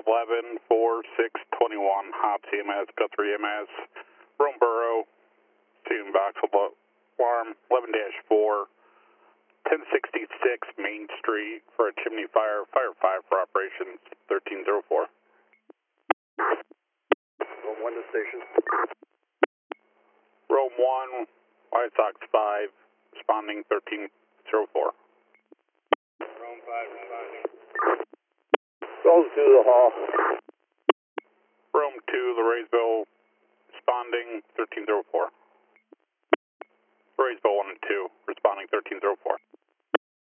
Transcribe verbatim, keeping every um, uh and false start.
eleven four six twenty-one, Hops E M S, Guthrie E M S, Rome Borough, Student Box Alarm, eleven dash four, ten sixty-six Main Street for a chimney fire, Fire five for operations, thirteen oh four. Rome one to station. Rome one, White Sox five, responding thirteen oh four. Rome five responding. Rome two, the hall. Rome two, Lorraiseville, responding thirteen oh four. Lorraiseville one and two, responding thirteen oh four.